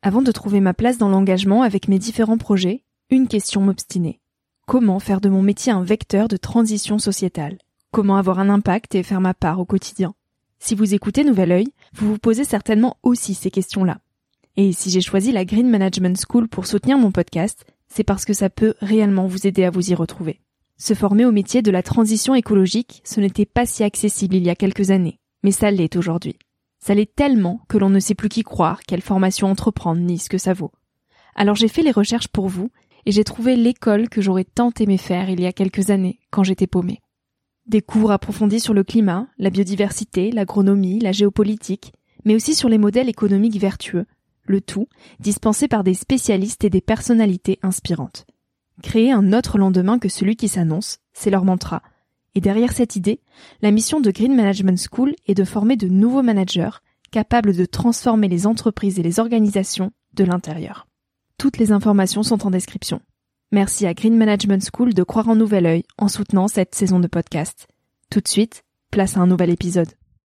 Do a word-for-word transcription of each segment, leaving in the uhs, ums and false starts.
Avant de trouver ma place dans l'engagement avec mes différents projets, une question m'obstinait. Comment faire de mon métier un vecteur de transition sociétale ? Comment avoir un impact et faire ma part au quotidien ? Si vous écoutez Nouvel Œil, vous vous posez certainement aussi ces questions-là. Et si j'ai choisi la Green Management School pour soutenir mon podcast, c'est parce que ça peut réellement vous aider à vous y retrouver. Se former au métier de la transition écologique, ce n'était pas si accessible il y a quelques années, mais ça l'est aujourd'hui. Ça l'est tellement que l'on ne sait plus qui croire, quelle formation entreprendre, ni ce que ça vaut. Alors j'ai fait les recherches pour vous, et j'ai trouvé l'école que j'aurais tant aimé faire il y a quelques années, quand j'étais paumée. Des cours approfondis sur le climat, la biodiversité, l'agronomie, la géopolitique, mais aussi sur les modèles économiques vertueux, le tout dispensé par des spécialistes et des personnalités inspirantes. Créer un autre lendemain que celui qui s'annonce, c'est leur mantra. Et derrière cette idée, la mission de Green Management School est de former de nouveaux managers capables de transformer les entreprises et les organisations de l'intérieur. Toutes les informations sont en description. Merci à Green Management School de croire en Nouvel Œil en soutenant cette saison de podcast. Tout de suite, place à un nouvel épisode.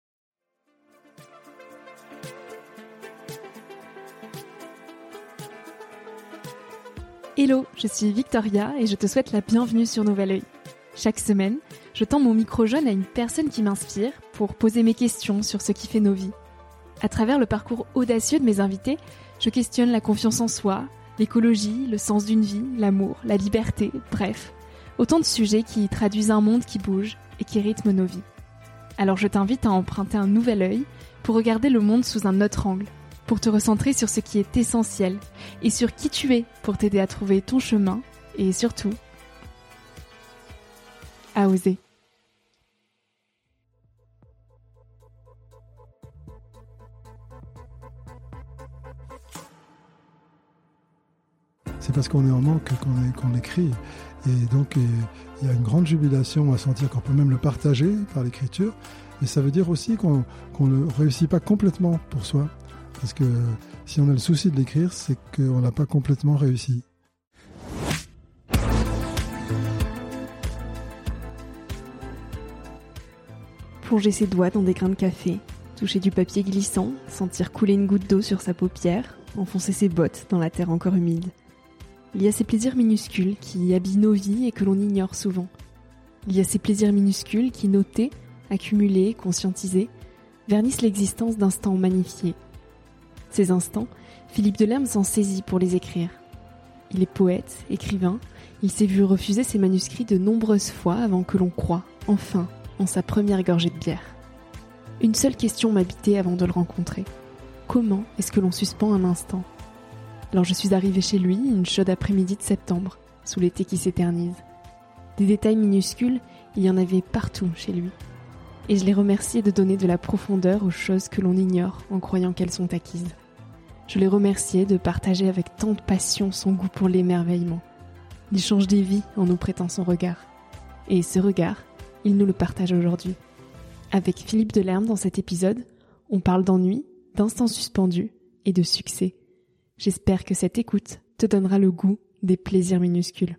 Hello, je suis Victoria et je te souhaite la bienvenue sur Nouvel Œil. Chaque semaine, je tends mon micro jaune à une personne qui m'inspire pour poser mes questions sur ce qui fait nos vies. À travers le parcours audacieux de mes invités, je questionne la confiance en soi, l'écologie, le sens d'une vie, l'amour, la liberté, bref, autant de sujets qui traduisent un monde qui bouge et qui rythme nos vies. Alors je t'invite à emprunter un nouvel œil pour regarder le monde sous un autre angle, pour te recentrer sur ce qui est essentiel et sur qui tu es pour t'aider à trouver ton chemin et surtout à oser. C'est parce qu'on est en manque qu'on, est, qu'on écrit. Et donc, il y a une grande jubilation à sentir qu'on peut même le partager par l'écriture. Mais ça veut dire aussi qu'on, qu'on ne réussit pas complètement pour soi. Parce que si on a le souci de l'écrire, c'est qu'on n'a pas complètement réussi. Plonger ses doigts dans des grains de café, toucher du papier glissant, sentir couler une goutte d'eau sur sa paupière, enfoncer ses bottes dans la terre encore humide. Il y a ces plaisirs minuscules qui habillent nos vies et que l'on ignore souvent. Il y a ces plaisirs minuscules qui, notés, accumulés, conscientisés, vernissent l'existence d'instants magnifiés. Ces instants, Philippe Delerme s'en saisit pour les écrire. Il est poète, écrivain, il s'est vu refuser ses manuscrits de nombreuses fois avant que l'on croie, enfin, en sa première gorgée de bière. Une seule question m'habitait avant de le rencontrer. Comment est-ce que l'on suspend un instant ? Alors je suis arrivée chez lui une chaude après-midi de septembre, sous l'été qui s'éternise. Des détails minuscules, il y en avait partout chez lui. Et je l'ai remercié de donner de la profondeur aux choses que l'on ignore en croyant qu'elles sont acquises. Je l'ai remercié de partager avec tant de passion son goût pour l'émerveillement. Il change des vies en nous prêtant son regard. Et ce regard, il nous le partage aujourd'hui. Avec Philippe Delerme dans cet épisode, on parle d'ennui, d'instants suspendus et de succès. J'espère que cette écoute te donnera le goût des plaisirs minuscules.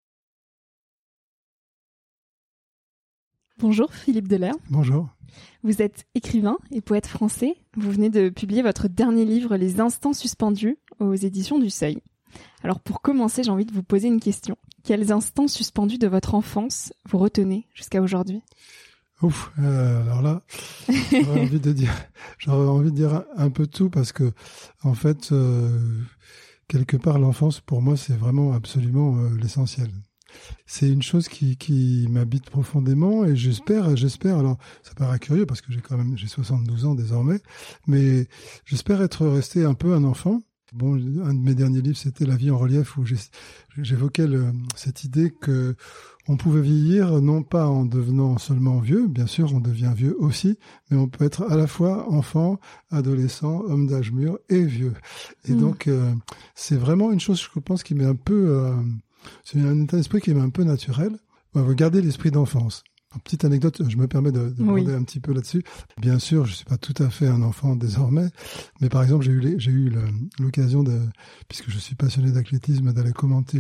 Bonjour Philippe Delerme. Bonjour. Vous êtes écrivain et poète français. Vous venez de publier votre dernier livre, Les Instants Suspendus, aux éditions du Seuil. Alors pour commencer, j'ai envie de vous poser une question. Quels instants suspendus de votre enfance vous retenez jusqu'à aujourd'hui ? Ouf, euh, alors là, j'aurais envie de dire, j'aurais envie de dire un peu tout parce que, en fait, euh, quelque part, l'enfance pour moi, c'est vraiment absolument euh, l'essentiel. C'est une chose qui, qui m'habite profondément et j'espère, j'espère. Alors, ça paraît curieux parce que j'ai quand même, j'ai soixante-douze ans désormais, mais j'espère être resté un peu un enfant. Bon, un de mes derniers livres, c'était La vie en relief, où j'ai, j'évoquais le, cette idée que on pouvait vieillir non pas en devenant seulement vieux, bien sûr, on devient vieux aussi, mais on peut être à la fois enfant, adolescent, homme d'âge mûr et vieux. Et mmh. donc, euh, c'est vraiment une chose, je pense, qui m'est un peu, euh, c'est un état d'esprit qui m'est un peu naturel. On va garder l'esprit d'enfance. Une petite anecdote, je me permets de, de oui. demander un petit peu là-dessus. Bien sûr, je ne suis pas tout à fait un enfant désormais, mais par exemple, j'ai eu, les, j'ai eu le, l'occasion, de, puisque je suis passionné d'athlétisme, d'aller commenter les,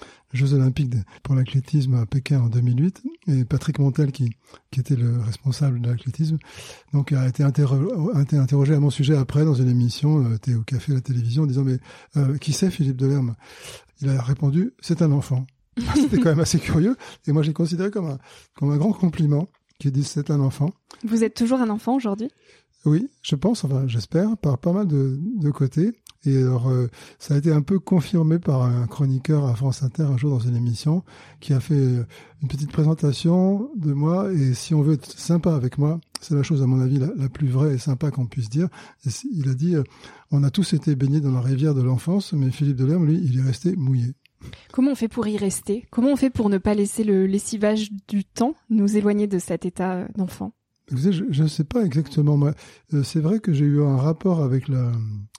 Jeux Olympiques pour l'athlétisme à Pékin en deux mille huit, et Patrick Montel, qui, qui était le responsable de l'athlétisme, donc a été interro- interrogé à mon sujet après dans une émission, euh, T'es au café, la télévision, en disant mais euh, qui c'est Philippe Delerme? Il a répondu c'est un enfant. C'était quand même assez curieux, et moi j'ai considéré comme un, comme un grand compliment qu'il dise c'est un enfant. Vous êtes toujours un enfant aujourd'hui? Oui, je pense, enfin j'espère, par pas mal de, de côtés. Et alors, euh, ça a été un peu confirmé par un chroniqueur à France Inter un jour dans une émission qui a fait une petite présentation de moi. Et si on veut être sympa avec moi, c'est la chose à mon avis la, la plus vraie et sympa qu'on puisse dire. Et il a dit, euh, on a tous été baignés dans la rivière de l'enfance, mais Philippe Delerme, lui, il est resté mouillé. Comment on fait pour y rester? Comment on fait pour ne pas laisser le lessivage du temps nous éloigner de cet état d'enfant? Vous savez, je ne sais pas exactement. Moi, euh, c'est vrai que j'ai eu un rapport avec la...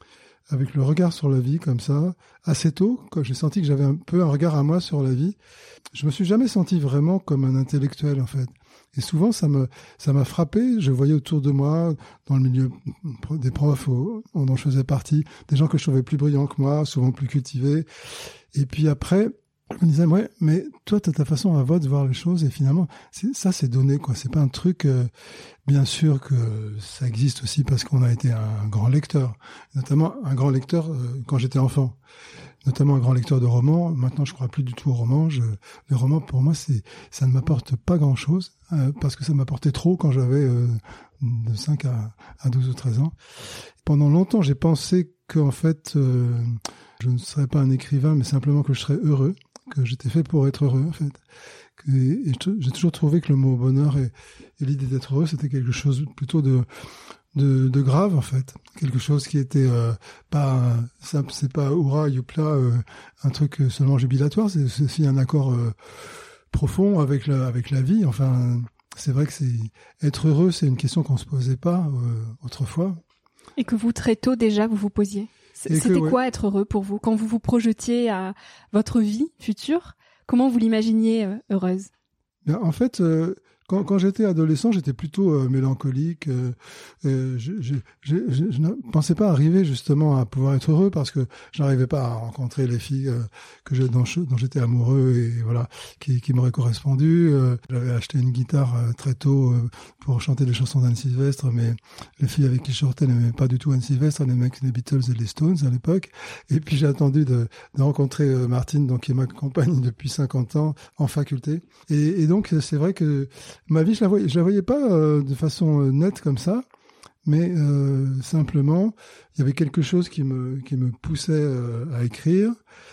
avec le regard sur la vie comme ça, assez tôt, quand j'ai senti que j'avais un peu un regard à moi sur la vie. Je me suis jamais senti vraiment comme un intellectuel, en fait. Et souvent, ça me, ça m'a frappé. Je voyais autour de moi, dans le milieu des profs dont je faisais partie, des gens que je trouvais plus brillants que moi, souvent plus cultivés. Et puis après, je me disais, ouais, mais toi, t'as ta façon à voix de voir les choses, et finalement, c'est, ça, c'est donné, quoi. C'est pas un truc, euh, bien sûr que ça existe aussi parce qu'on a été un grand lecteur, notamment un grand lecteur euh, quand j'étais enfant, notamment un grand lecteur de romans. Maintenant, je crois plus du tout aux romans. Je, les romans, pour moi, c'est, ça ne m'apporte pas grand-chose, euh, parce que ça m'apportait trop quand j'avais euh, de cinq à, à douze ou treize ans. Pendant longtemps, j'ai pensé qu'en fait, euh, je ne serais pas un écrivain, mais simplement que je serais heureux, que j'étais fait pour être heureux, en fait. Et, et j'ai toujours trouvé que le mot bonheur et, et l'idée d'être heureux, c'était quelque chose plutôt de, de, de grave, en fait. Quelque chose qui était euh, pas simple, c'est pas hurrah, youpla, euh, un truc seulement jubilatoire, c'est, c'est aussi un accord euh, profond avec la, avec la vie. Enfin, c'est vrai que c'est être heureux, c'est une question qu'on se posait pas euh, autrefois. Et que vous, très tôt déjà, vous vous posiez. C'était que, ouais. Quoi être heureux pour vous? Quand vous vous projetiez à votre vie future, comment vous l'imaginiez euh, heureuse? Bien, en fait, euh, quand, quand j'étais adolescent, j'étais plutôt euh, mélancolique. Euh, euh, je, je, je, je, je ne pensais pas arriver justement à pouvoir être heureux parce que je n'arrivais pas à rencontrer les filles euh, que je, dont, je, dont j'étais amoureux et voilà, qui, qui m'auraient correspondu. Euh, j'avais acheté une guitare euh, très tôt euh, pour chanter des chansons d'Anne Sylvestre, mais les filles avec qui je sortais n'aimaient pas du tout Anne Sylvestre, elles aimaient les Beatles et les Stones à l'époque. Et puis j'ai attendu de, de rencontrer euh, Martine, donc qui est ma compagne depuis cinquante ans en faculté. Et, et donc c'est vrai que ma vie, je la voyais, je la voyais pas euh, de façon euh, nette comme ça, mais euh, simplement, il y avait quelque chose qui me qui me poussait euh, à écrire,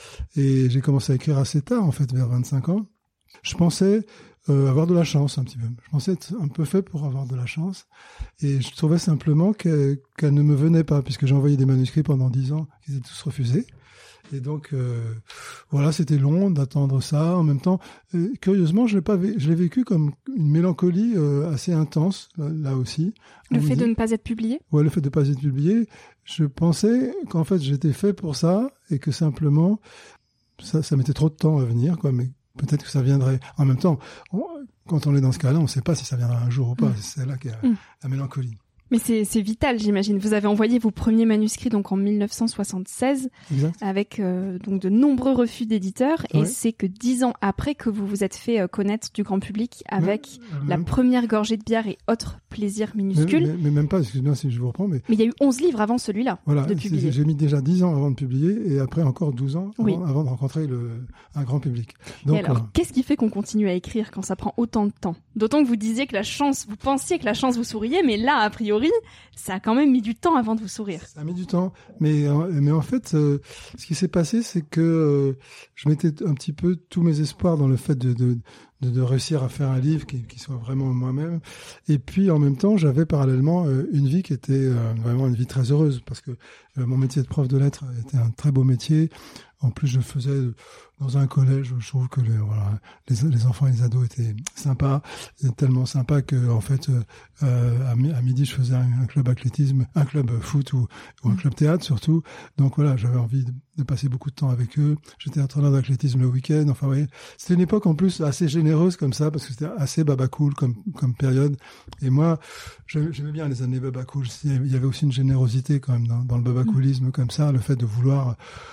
et j'ai commencé à écrire assez tard, en fait, vers vingt-cinq ans. Je pensais euh, avoir de la chance un petit peu. Je pensais être un peu fait pour avoir de la chance, et je trouvais simplement qu'elle, qu'elle ne me venait pas, puisque j'ai envoyé des manuscrits pendant dix ans, qu'ils étaient tous refusés. Et donc, euh, voilà, c'était long d'attendre ça. En même temps, euh, curieusement, je l'ai pas, vé- je l'ai vécu comme une mélancolie euh, assez intense, là, là aussi. Le fait de ne pas être publié? Ouais, le fait de ne pas être publié. Je pensais qu'en fait, j'étais fait pour ça et que simplement, ça, ça mettait trop de temps à venir, quoi. Mais peut-être que ça viendrait. En même temps, on, quand on est dans ce cas-là, on ne sait pas si ça viendra un jour ou pas. Mmh. C'est là qu'il y a mmh. la mélancolie. Mais c'est, c'est vital, j'imagine. Vous avez envoyé vos premiers manuscrits donc en dix-neuf cent soixante-seize, exact. Avec euh, donc de nombreux refus d'éditeurs, ouais. Et c'est que dix ans après que vous vous êtes fait euh, connaître du grand public avec même, la même... première gorgée de bière et autres plaisirs minuscules. Mais, mais, mais même pas, excusez-moi si je vous reprends, mais... Mais il y a eu onze livres avant celui-là, voilà, de publier. J'ai mis déjà dix ans avant de publier, et après encore douze ans avant, oui. avant de rencontrer le, un grand public. Donc, et alors, euh... qu'est-ce qui fait qu'on continue à écrire quand ça prend autant de temps? D'autant que vous disiez que la chance, vous pensiez que la chance vous souriait, mais là, a priori, ça a quand même mis du temps avant de vous sourire. Ça a mis du temps, mais mais en fait, euh, ce qui s'est passé, c'est que euh, je mettais un petit peu tous mes espoirs dans le fait de de de, de réussir à faire un livre qui, qui soit vraiment moi-même. Et puis en même temps, j'avais parallèlement euh, une vie qui était euh, vraiment une vie très heureuse, parce que euh, mon métier de prof de lettres était un très beau métier. En plus, je faisais dans un collège où je trouve que les, voilà, les, les enfants et les ados étaient sympas, tellement sympas que en fait, euh, à, à midi, je faisais un, un club athlétisme, un club foot ou, ou un club théâtre surtout. Donc voilà, j'avais envie de, de passer beaucoup de temps avec eux. J'étais entraîneur d'athlétisme le week-end. Enfin, vous voyez, c'était une époque en plus assez généreuse comme ça, parce que c'était assez baba cool comme comme période. Et moi, j'aimais bien les années baba cool. Il y avait aussi une générosité quand même dans, dans le baba coolisme comme ça, le fait de vouloir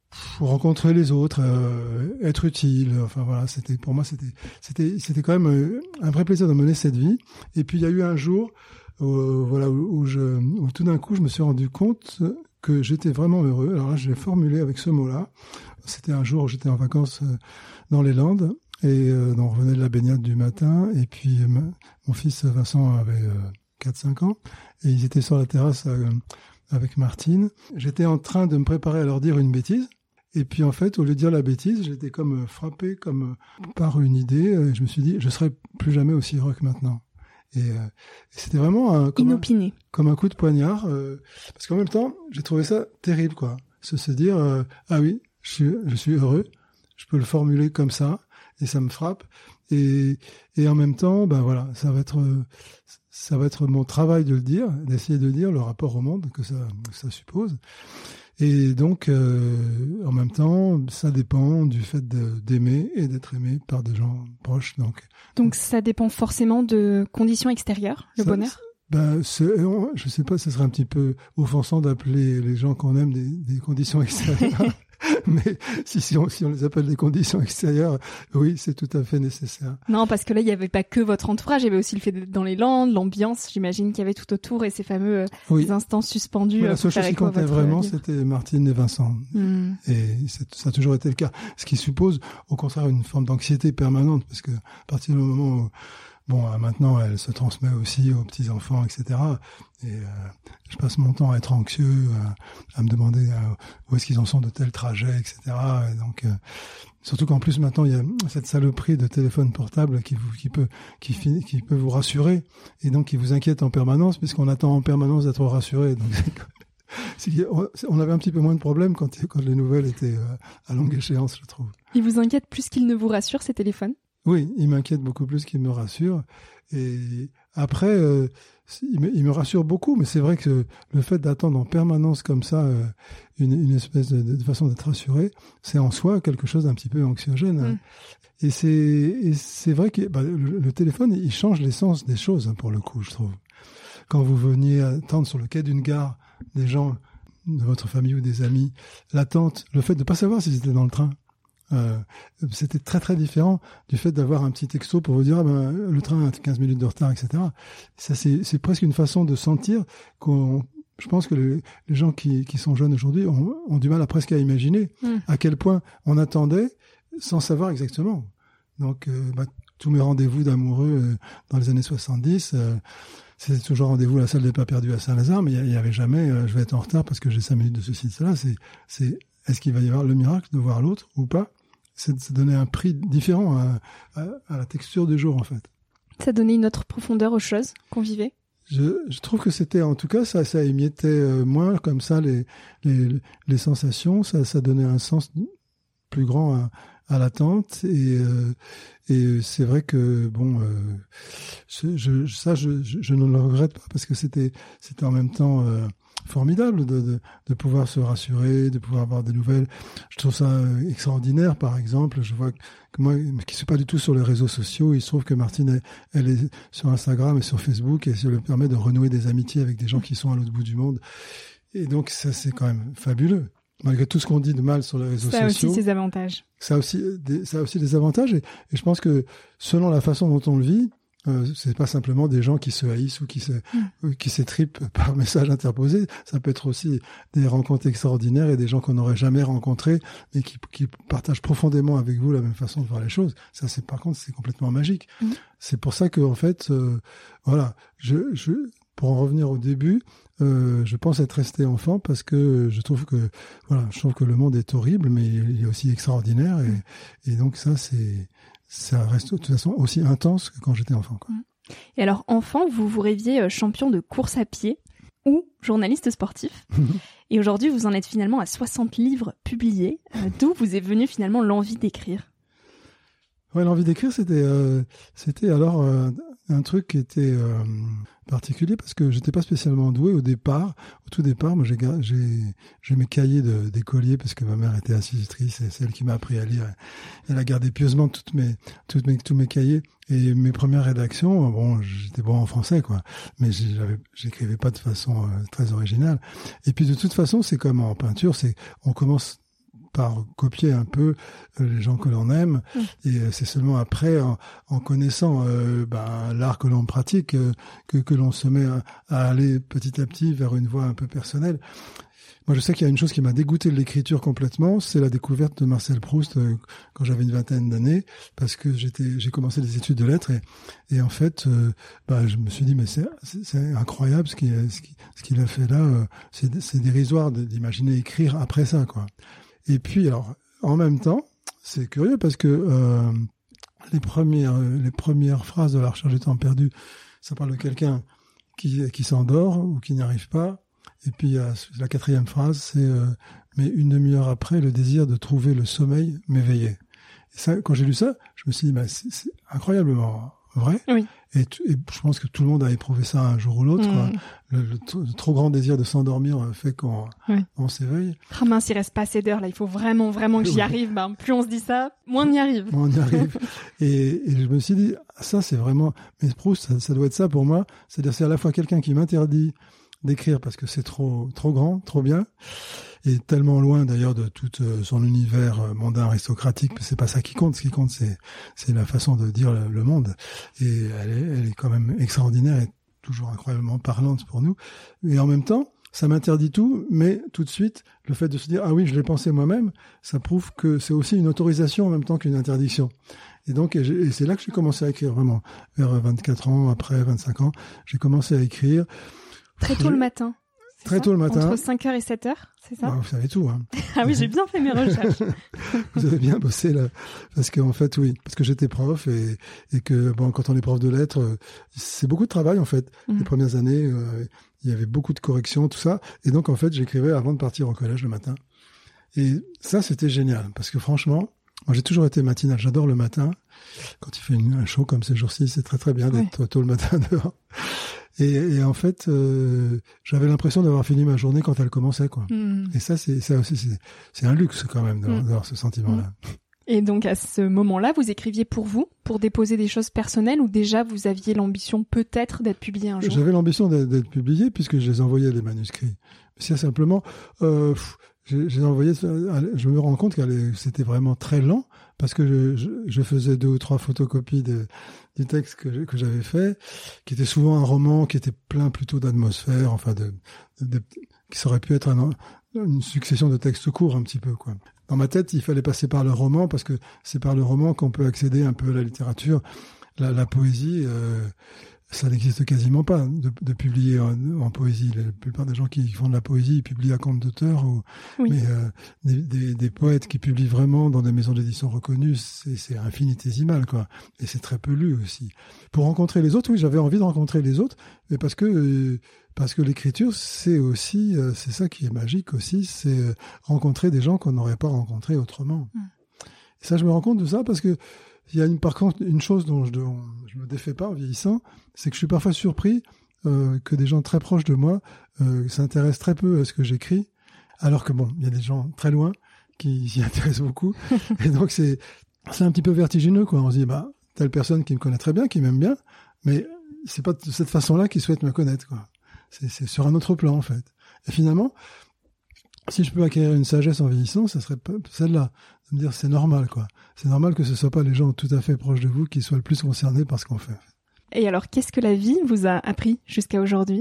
pour rencontrer les autres, euh, être utile. Enfin voilà, c'était pour moi c'était c'était c'était quand même euh, un vrai plaisir de mener cette vie. Et puis il y a eu un jour où, voilà où, où je où tout d'un coup je me suis rendu compte que j'étais vraiment heureux. Alors là, je l'ai formulé avec ce mot-là. C'était un jour où j'étais en vacances euh, dans les Landes et euh, on revenait de la baignade du matin et puis euh, mon fils Vincent avait euh, quatre cinq ans et ils étaient sur la terrasse euh, avec Martine. J'étais en train de me préparer à leur dire une bêtise. Et puis en fait, au lieu de dire la bêtise, j'étais comme frappé comme par une idée. Et je me suis dit, je serai plus jamais aussi heureux que maintenant. Et, euh, et c'était vraiment un, comme, inopiné, un, comme un coup de poignard, euh, parce qu'en même temps, j'ai trouvé ça terrible, quoi. Se se dire, euh, ah oui, je suis, je suis heureux, je peux le formuler comme ça, et ça me frappe. Et, et en même temps, ben voilà, ça va être, ça va être mon travail de le dire, d'essayer de dire le rapport au monde que ça, que ça suppose. Et donc, euh, en même temps, ça dépend du fait de, d'aimer et d'être aimé par des gens proches. Donc, donc ça dépend forcément de conditions extérieures, le ça, bonheur. Ben, c'est, je sais pas, ce serait un petit peu offensant d'appeler les gens qu'on aime des, des conditions extérieures. Mais si, si, on, si on les appelle des conditions extérieures, oui, c'est tout à fait nécessaire. Non, parce que là, il n'y avait pas que votre entourage, il y avait aussi le fait d'être dans les Landes, l'ambiance, j'imagine qu'il y avait tout autour, et ces fameux oui. instants suspendus. Oui, la seule chose qui comptait vraiment, vie. C'était Martine et Vincent. Mm. Et ça a toujours été le cas. Ce qui suppose, au contraire, une forme d'anxiété permanente, parce que à partir du moment où bon, maintenant, elle se transmet aussi aux petits-enfants, et cetera. Et euh, je passe mon temps à être anxieux, à, à me demander euh, où est-ce qu'ils en sont de tels trajets, et cetera. Et donc, euh, surtout qu'en plus, maintenant, il y a cette saloperie de téléphone portable qui, vous, qui, peut, qui, qui peut vous rassurer et donc qui vous inquiète en permanence, puisqu'on attend en permanence d'être rassuré. Donc, c'est, on avait un petit peu moins de problèmes quand, quand les nouvelles étaient euh, à longue échéance, je trouve. Ils vous inquiètent plus qu'ils ne vous rassurent, ces téléphones ? Oui, il m'inquiète beaucoup plus qu'il me rassure. Et après, euh, il, me, il me rassure beaucoup, mais c'est vrai que le fait d'attendre en permanence comme ça euh, une, une espèce de, de façon d'être rassuré, c'est en soi quelque chose d'un petit peu anxiogène. Hein. Mm. Et, c'est, et c'est vrai que bah, le, le téléphone, il change l'essence des choses, hein, pour le coup, je trouve. Quand vous veniez attendre sur le quai d'une gare des gens de votre famille ou des amis, l'attente, le fait de ne pas savoir s'ils étaient dans le train, Euh, c'était très très différent du fait d'avoir un petit texto pour vous dire ah ben, le train a quinze minutes de retard, et cetera. Ça c'est, c'est presque une façon de sentir qu'on, je pense que les, les gens qui, qui sont jeunes aujourd'hui ont, ont du mal à presque à imaginer mmh. à quel point on attendait sans savoir exactement. Donc euh, bah, tous mes rendez-vous d'amoureux euh, dans les années soixante-dix, euh, c'était toujours rendez-vous à la salle des pas perdus à Saint-Lazare, mais il y, y avait jamais euh, je vais être en retard parce que j'ai cinq minutes de ceci de cela. C'est, c'est est-ce qu'il va y avoir le miracle de voir l'autre ou pas? C'est, c'est donner un prix différent à, à, à la texture du jour, en fait. Ça donnait une autre profondeur aux choses qu'on vivait. Je, je trouve que c'était, en tout cas, ça, ça émiettait euh, moins comme ça les, les, les sensations. Ça, ça donnait un sens plus grand à, à l'attente. Et, euh, et c'est vrai que, bon, euh, je, je, ça, je, je, je ne le regrette pas parce que c'était, c'était en même temps... Euh, formidable de, de, de pouvoir se rassurer, de pouvoir avoir des nouvelles. Je trouve ça extraordinaire, par exemple. Je vois que moi, qui ne suis pas du tout sur les réseaux sociaux, il se trouve que Martine, elle, elle est sur Instagram et sur Facebook et ça lui permet de renouer des amitiés avec des gens qui sont à l'autre bout du monde. Et donc, ça, c'est quand même fabuleux. Malgré tout ce qu'on dit de mal sur les réseaux ça sociaux. Ça a aussi ses avantages. Ça a aussi des, ça a aussi des avantages. Et, et je pense que selon la façon dont on le vit, Euh, c'est pas simplement des gens qui se haïssent ou qui se, mmh. qui s'étripent par message interposé. Ça peut être aussi des rencontres extraordinaires et des gens qu'on n'aurait jamais rencontrés, mais qui, qui partagent profondément avec vous la même façon de voir les choses. Ça, c'est, par contre, c'est complètement magique. Mmh. C'est pour ça que, en fait, euh, voilà, je, je, pour en revenir au début, euh, je pense être resté enfant parce que je trouve que, voilà, je trouve que le monde est horrible, mais il est aussi extraordinaire et, mmh. et donc ça, c'est, ça reste de toute façon aussi intense que quand j'étais enfant, quoi. Et alors, enfant, vous vous rêviez champion de course à pied ou journaliste sportif. Et aujourd'hui, vous en êtes finalement à soixante livres publiés. Euh, d'où vous est venue finalement l'envie d'écrire? Ouais, l'envie d'écrire, c'était, euh, c'était alors euh, un truc qui était euh, particulier parce que j'étais pas spécialement doué au départ. Au tout départ, moi, j'ai, j'ai, j'ai mes cahiers de, d'écolier parce que ma mère était institutrice et c'est elle qui m'a appris à lire. Elle a gardé pieusement toutes mes, toutes mes, tous mes cahiers et mes premières rédactions. Bon, j'étais bon en français, quoi, mais j'avais, j'écrivais pas de façon euh, très originale. Et puis de toute façon, c'est comme en peinture, c'est on commence par copier un peu les gens que l'on aime. Mmh. Et c'est seulement après, en, en connaissant euh, ben, l'art que l'on pratique, euh, que, que l'on se met à, à aller petit à petit vers une voie un peu personnelle. Moi, je sais qu'il y a une chose qui m'a dégoûté de l'écriture complètement, c'est la découverte de Marcel Proust euh, quand j'avais une vingtaine d'années, parce que j'étais, j'ai commencé des études de lettres et, et en fait, euh, bah, je me suis dit mais c'est, c'est, c'est incroyable ce qu'il, ce qu'il, ce qu'il a fait là, euh, c'est, c'est dérisoire d'imaginer écrire après ça, quoi. Et puis, alors, en même temps, c'est curieux parce que euh, les premières, les premières phrases de La Recherche du temps perdu, ça parle de quelqu'un qui, qui s'endort ou qui n'y arrive pas. Et puis euh, la quatrième phrase, c'est euh, « Mais une demi-heure après, le désir de trouver le sommeil m'éveillait ». Et ça, quand j'ai lu ça, je me suis dit bah, « c'est, c'est incroyablement vrai oui. ». Et, et je pense que tout le monde a éprouvé ça un jour ou l'autre. Mmh. Quoi. Le, le, le trop grand désir de s'endormir fait qu'on oui. on s'éveille. Ah mince, il reste pas assez d'heures là. Il faut vraiment, vraiment que j'y oui. arrive. Ben, plus on se dit ça, moins on y arrive. Moins on y arrive. et, et je me suis dit « Ça, c'est vraiment... » Mais Proust, ça, ça doit être ça pour moi. C'est-à-dire c'est à la fois quelqu'un qui m'interdit d'écrire parce que c'est trop trop grand, trop bien, et tellement loin d'ailleurs de tout euh, son univers euh, mondain aristocratique. C'est pas ça qui compte. Ce qui compte, c'est c'est la façon de dire le, le monde. Et elle est elle est quand même extraordinaire et toujours incroyablement parlante pour nous. Et en même temps, ça m'interdit tout, mais tout de suite, le fait de se dire ah oui, je l'ai pensé moi-même, ça prouve que c'est aussi une autorisation en même temps qu'une interdiction. Et donc, et, et c'est là que j'ai commencé à écrire vraiment. Vers vingt-quatre ans, après vingt-cinq ans, j'ai commencé à écrire. Très tôt le matin. Très ça tôt le matin. Entre cinq heures et sept heures, c'est ça? Bah, vous savez tout, hein. Ah oui, j'ai bien fait mes recherches. Vous avez bien bossé, là. Parce qu'en fait, oui. Parce que j'étais prof et, et que, bon, quand on est prof de lettres, c'est beaucoup de travail, en fait. Mmh. Les premières années, euh, il y avait beaucoup de corrections, tout ça. Et donc, en fait, j'écrivais avant de partir au collège le matin. Et ça, c'était génial. Parce que franchement, moi, j'ai toujours été matinal. J'adore le matin. Quand il fait une, un chaud comme ces jours-ci, c'est très, très bien d'être oui. tôt le matin dehors. Et, et en fait, euh, j'avais l'impression d'avoir fini ma journée quand elle commençait, quoi. Mmh. Et ça, c'est ça aussi, c'est, c'est un luxe quand même d'avoir, mmh. d'avoir ce sentiment-là. Mmh. Et donc à ce moment-là, vous écriviez pour vous, pour déposer des choses personnelles, ou déjà vous aviez l'ambition peut-être d'être publié un jour? J'avais l'ambition d'être, d'être publié puisque je les envoyais les manuscrits. C'est simplement, euh, j'ai, j'ai envoyé. Je me rends compte que c'était vraiment très lent parce que je, je, je faisais deux ou trois photocopies de. du texte que, que j'avais fait, qui était souvent un roman qui était plein plutôt d'atmosphère, enfin de, de, de qui aurait pu être un, une succession de textes courts un petit peu, quoi. Dans ma tête, il fallait passer par le roman parce que c'est par le roman qu'on peut accéder un peu à la littérature, la, la poésie. Euh, ça n'existe quasiment pas de, de publier en, en poésie. La plupart des gens qui font de la poésie, ils publient à compte d'auteur. Ou, oui. Mais euh, des, des, des poètes qui publient vraiment dans des maisons d'édition reconnues, c'est, c'est infinitésimal, quoi. Et c'est très peu lu aussi. Pour rencontrer les autres, oui, j'avais envie de rencontrer les autres, mais parce que euh, parce que l'écriture, c'est aussi, euh, c'est ça qui est magique aussi, c'est euh, rencontrer des gens qu'on n'aurait pas rencontrés autrement. Mm. Et ça, je me rends compte de ça parce que il y a une, par contre une chose dont je ne me défais pas en vieillissant, c'est que je suis parfois surpris euh, que des gens très proches de moi euh, s'intéressent très peu à ce que j'écris, alors que bon, il y a des gens très loin qui s'y intéressent beaucoup. Et donc c'est c'est un petit peu vertigineux, quoi. On se dit bah telle personne qui me connaît très bien, qui m'aime bien, mais c'est pas de cette façon-là qu'il souhaite me connaître, quoi. C'est, c'est sur un autre plan en fait. Et finalement, si je peux acquérir une sagesse en vieillissant, ça serait celle-là. De me dire, c'est normal, quoi. C'est normal que ce ne soient pas les gens tout à fait proches de vous qui soient le plus concernés par ce qu'on fait. Et alors, qu'est-ce que la vie vous a appris jusqu'à aujourd'hui?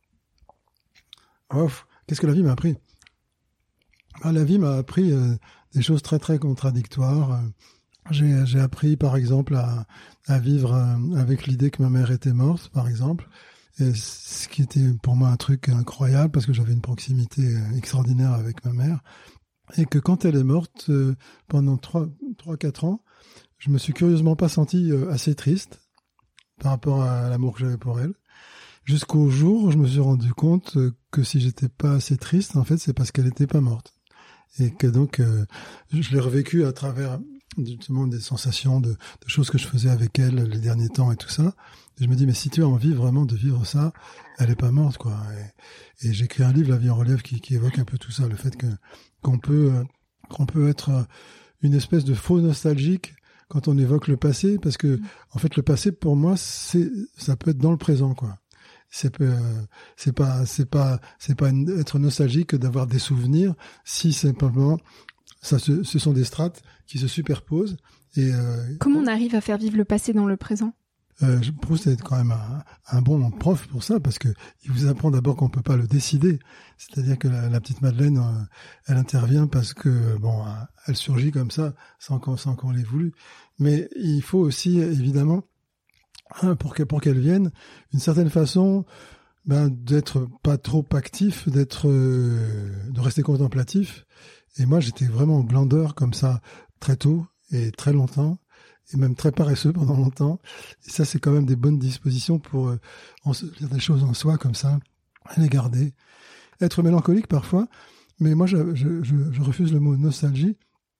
Oh, qu'est-ce que la vie m'a appris? Ah, la vie m'a appris euh, des choses très, très contradictoires. J'ai, j'ai appris, par exemple, à, à vivre euh, avec l'idée que ma mère était morte, par exemple. Et ce qui était pour moi un truc incroyable parce que j'avais une proximité extraordinaire avec ma mère. Et que quand elle est morte, euh, pendant trois, trois, quatre ans, je me suis curieusement pas senti euh, assez triste par rapport à l'amour que j'avais pour elle. Jusqu'au jour où je me suis rendu compte euh, que si j'étais pas assez triste, en fait, c'est parce qu'elle était pas morte. Et que donc, euh, je l'ai revécu à travers justement des sensations de, de choses que je faisais avec elle les derniers temps et tout ça. Et je me dis, mais si tu as envie vraiment de vivre ça, elle est pas morte, quoi. Et, et j'ai écrit un livre, La vie en relief, qui, qui évoque un peu tout ça, le fait que qu'on peut qu'on peut être une espèce de faux nostalgique quand on évoque le passé, parce que mmh. en fait le passé pour moi c'est ça peut être dans le présent, quoi. C'est euh, c'est pas c'est pas c'est pas être nostalgique d'avoir des souvenirs si simplement ça, ce, ce sont des strates qui se superposent. Et euh, comment on arrive à faire vivre le passé dans le présent? Euh, Proust est quand même un, un bon prof pour ça, parce que il vous apprend d'abord qu'on peut pas le décider. C'est-à-dire que la, la petite Madeleine, euh, elle intervient parce que bon, euh, elle surgit comme ça, sans qu'on, sans qu'on l'ait voulu. Mais il faut aussi, évidemment, hein, pour que, pour qu'elle vienne, une certaine façon, ben, d'être pas trop actif, d'être, euh, de rester contemplatif. Et moi, j'étais vraiment glandeur comme ça très tôt et très longtemps. Et même très paresseux pendant longtemps. Et ça, c'est quand même des bonnes dispositions pour euh, en se dire des choses en soi comme ça, les garder. Être mélancolique parfois, mais moi, je, je, je, je refuse le mot nostalgie.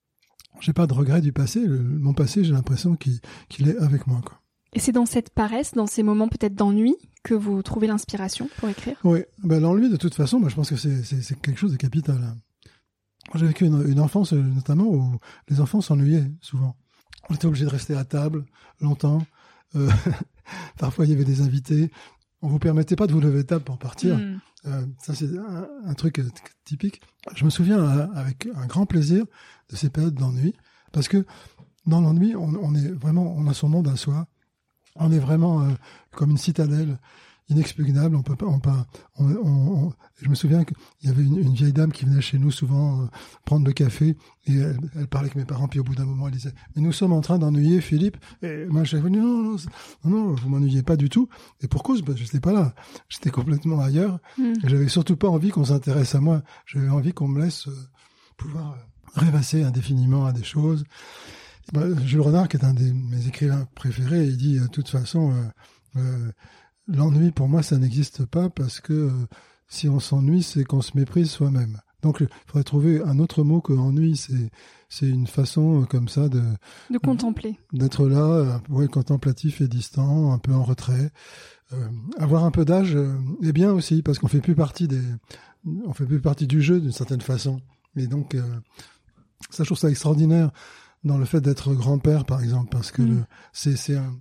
J'ai pas de regret du passé. Le, mon passé, j'ai l'impression qu'il, qu'il est avec moi, quoi. Et c'est dans cette paresse, dans ces moments peut-être d'ennui, que vous trouvez l'inspiration pour écrire? Oui, ben, l'ennui, de toute façon, ben, je pense que c'est, c'est, c'est quelque chose de capital. Hein. J'ai vécu une, une enfance, notamment, où les enfants s'ennuyaient souvent. On était obligé de rester à table longtemps. Euh, parfois, il y avait des invités. On vous permettait pas de vous lever de table pour partir. Mmh. Euh, ça, c'est un, un truc typique. Je me souviens euh, avec un grand plaisir de ces périodes d'ennui, parce que dans l'ennui, on, on est vraiment, on a son nom d'un soi. On est vraiment euh, comme une citadelle inexpugnable. On peut pas, on peut, on, on, on, je me souviens qu'il y avait une, une vieille dame qui venait chez nous souvent euh, prendre le café, et elle, elle parlait avec mes parents, puis au bout d'un moment elle disait « Mais nous sommes en train d'ennuyer Philippe ». Et moi je disais « Non, non, non, non, vous m'ennuyez pas du tout ». Et pour cause, ben, je n'étais pas là, j'étais complètement ailleurs. Mmh. Et j'avais surtout pas envie qu'on s'intéresse à moi. J'avais envie qu'on me laisse euh, pouvoir euh, rêvasser indéfiniment à des choses. Ben, Jules Renard, qui est un de mes écrivains préférés, il dit « De toute façon, euh, euh, l'ennui, pour moi, ça n'existe pas, parce que euh, si on s'ennuie, c'est qu'on se méprise soi-même. » Donc, il faudrait trouver un autre mot que ennui. C'est, c'est une façon euh, comme ça de... De contempler. D'être là, euh, ouais, contemplatif et distant, un peu en retrait. Euh, avoir un peu d'âge euh, est bien aussi, parce qu'on fait plus partie des... On fait plus partie du jeu, d'une certaine façon. Et donc, euh, ça, je trouve ça extraordinaire dans le fait d'être grand-père, par exemple, parce que mmh. le, c'est, c'est un...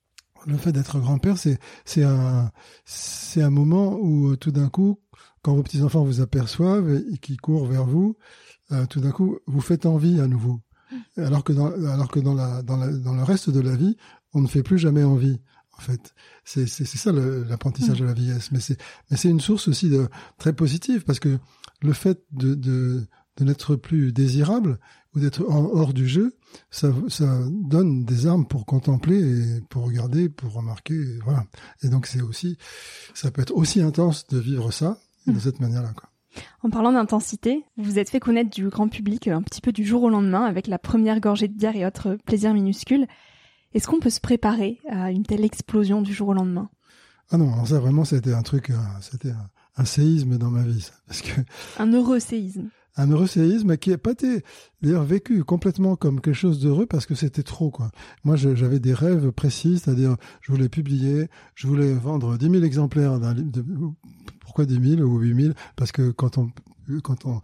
Le fait d'être grand-père, c'est, c'est, un, c'est un moment où, tout d'un coup, quand vos petits-enfants vous aperçoivent et qu'ils courent vers vous, euh, tout d'un coup, vous faites envie à nouveau. Alors que, dans, alors que dans, la, dans, la, dans le reste de la vie, on ne fait plus jamais envie, en fait. C'est, c'est, c'est ça le, l'apprentissage mmh. de la vieillesse. Mais c'est, mais c'est une source aussi de, très positive, parce que le fait de, de, de n'être plus désirable ou d'être hors du jeu, ça, ça donne des armes pour contempler et pour regarder, pour remarquer, et voilà. Et donc c'est aussi, ça peut être aussi intense de vivre ça mmh. de cette manière-là, quoi. En parlant d'intensité, vous vous êtes fait connaître du grand public un petit peu du jour au lendemain avec la première gorgée de bière et autres plaisirs minuscules. Est-ce qu'on peut se préparer à une telle explosion du jour au lendemain? Ah non, alors ça vraiment c'était un truc, c'était un, un séisme dans ma vie, ça, parce que un heureux séisme. Un heureux séisme qui n'a pas été d'ailleurs vécu complètement comme quelque chose d'heureux, parce que c'était trop, quoi. Moi, je, j'avais des rêves précis, c'est-à-dire je voulais publier, je voulais vendre dix mille exemplaires d'un livre. De, pourquoi dix mille ou huit mille? Parce que quand on quand on,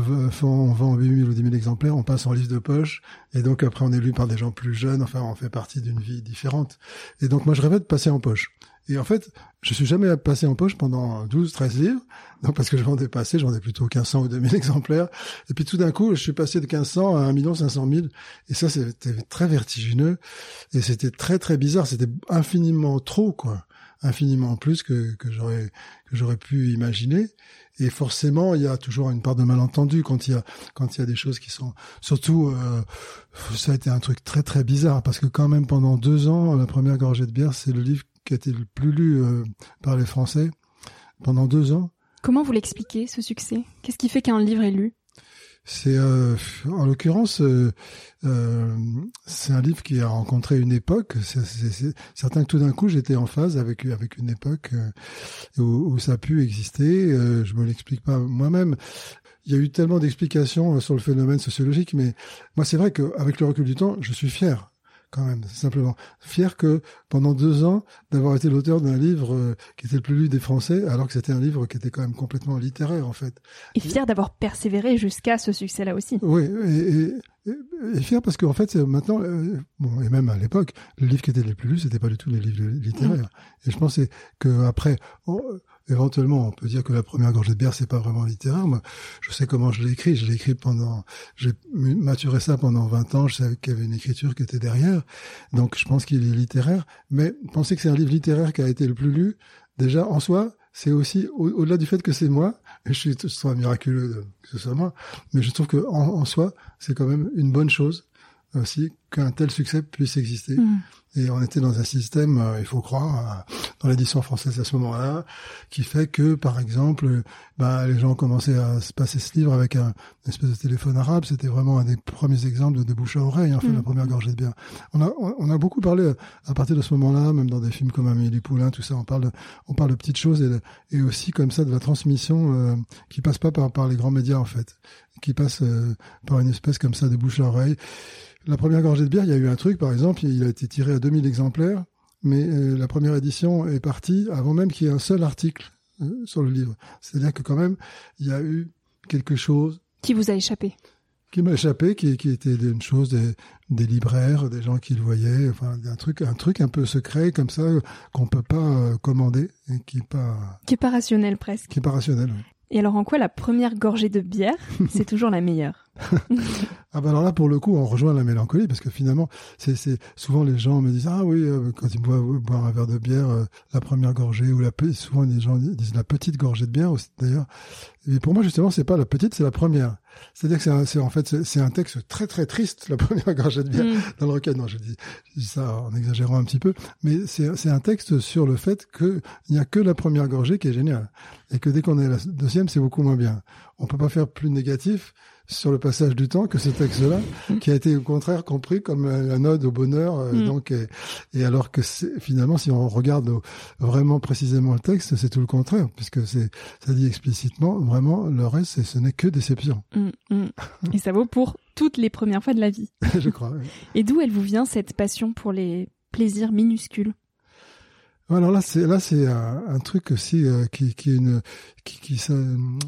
on vend huit mille ou dix mille exemplaires, on passe en livre de poche, et donc après on est lu par des gens plus jeunes. Enfin, on fait partie d'une vie différente. Et donc moi, je rêvais de passer en poche. Et en fait, je suis jamais passé en poche pendant douze, treize livres, donc parce que je vendais pas assez, j'en ai plutôt quinze cents ou deux mille exemplaires. Et puis tout d'un coup, je suis passé de quinze cents à un million cinq cent mille. Et ça, c'était très vertigineux. Et c'était très, très bizarre. C'était infiniment trop, quoi. Infiniment plus que, que j'aurais, que j'aurais pu imaginer. Et forcément, il y a toujours une part de malentendu quand il y a, quand il y a des choses qui sont, surtout, euh, ça a été un truc très, très bizarre, parce que quand même pendant deux ans, la première gorgée de bière, c'est le livre qui a été le plus lu euh, par les Français pendant deux ans. Comment vous l'expliquez, ce succès? Qu'est-ce qui fait qu'un livre est lu? C'est, euh, en l'occurrence, euh, euh, c'est un livre qui a rencontré une époque. C'est, c'est, c'est certain que tout d'un coup, j'étais en phase avec avec une époque euh, où, où ça a pu exister. Euh, je me l'explique pas moi-même. Il y a eu tellement d'explications sur le phénomène sociologique, mais moi, c'est vrai qu'avec le recul du temps, je suis fier. Quand même, simplement. Fier que, pendant deux ans, d'avoir été l'auteur d'un livre euh, qui était le plus lu des Français, alors que c'était un livre qui était quand même complètement littéraire, en fait. Et fier d'avoir persévéré jusqu'à ce succès-là aussi. Oui, et, et, et, et fier parce qu'en fait, c'est maintenant, euh, bon, et même à l'époque, les livres qui étaient les plus lus, c'était pas du tout les livres littéraires. Mmh. Et je pensais que après, oh, éventuellement, on peut dire que la première gorgée de bière, c'est pas vraiment littéraire. Moi, je sais comment je l'ai écrit. Je l'ai écrit pendant, j'ai maturé ça pendant vingt ans. Je savais qu'il y avait une écriture qui était derrière. Donc, je pense qu'il est littéraire. Mais penser que c'est un livre littéraire qui a été le plus lu, déjà, en soi, c'est aussi, au- au-delà du fait que c'est moi, et je suis, je trouve miraculeux de- que ce soit moi, mais je trouve que en, en soi, c'est quand même une bonne chose aussi qu'un tel succès puisse exister. Mmh. Et on était dans un système, euh, il faut croire, euh, dans l'édition française à ce moment-là, qui fait que, par exemple, euh, bah, les gens commençaient à se passer ce livre avec un une espèce de téléphone arabe. C'était vraiment un des premiers exemples de, de bouche à oreille, en fait, Mm. la première gorgée de bière. On a, on, on a beaucoup parlé à partir de ce moment-là, même dans des films comme Amélie Poulain, tout ça, on parle de, on parle de petites choses et, de, et aussi comme ça de la transmission euh, qui passe pas par, par les grands médias, en fait, qui passe euh, par une espèce comme ça de bouche à oreille. La première gorgée de bière, il y a eu un truc, par exemple, il a été tiré à deux mille exemplaires, mais euh, la première édition est partie avant même qu'il y ait un seul article euh, sur le livre. C'est-à-dire que quand même, il y a eu quelque chose Qui vous a échappé? qui m'a échappé, qui, qui était une chose des, des libraires, des gens qui le voyaient, enfin un truc, un truc un peu secret comme ça qu'on peut pas euh, commander et qui est pas, Qui est pas rationnel presque. qui est pas rationnel. Oui. Et alors en quoi la première gorgée de bière, c'est toujours la meilleure? Ah ben alors là, pour le coup, on rejoint la mélancolie, parce que finalement, c'est, c'est souvent les gens me disent, ah oui, euh, quand ils boivent boire un verre de bière, euh, la première gorgée, ou la pe- souvent les gens disent la petite gorgée de bière aussi, d'ailleurs. Et pour moi, justement, c'est pas la petite, c'est la première. C'est-à-dire que c'est, un, c'est en fait, c'est, c'est un texte très très triste, la première gorgée de bière Mm. dans le recueil. Non, je dis, je dis ça en exagérant un petit peu, mais c'est, c'est un texte sur le fait que il n'y a que la première gorgée qui est géniale, et que dès qu'on est la deuxième, c'est beaucoup moins bien. On peut pas faire plus négatif sur le passage du temps que ce texte-là, qui a été au contraire compris comme un ode au bonheur. Euh, Mm. donc, et, et alors que c'est, finalement, si on regarde au- vraiment précisément le texte, c'est tout le contraire, puisque c'est, ça dit explicitement, vraiment, le reste, c'est, ce n'est que déception, Mm, mm. Et ça vaut pour toutes les premières fois de la vie. je crois. Oui. Et d'où elle vous vient cette passion pour les plaisirs minuscules? Alors là, c'est là, c'est un, un truc aussi euh, qui, qui est une, qui, qui ça,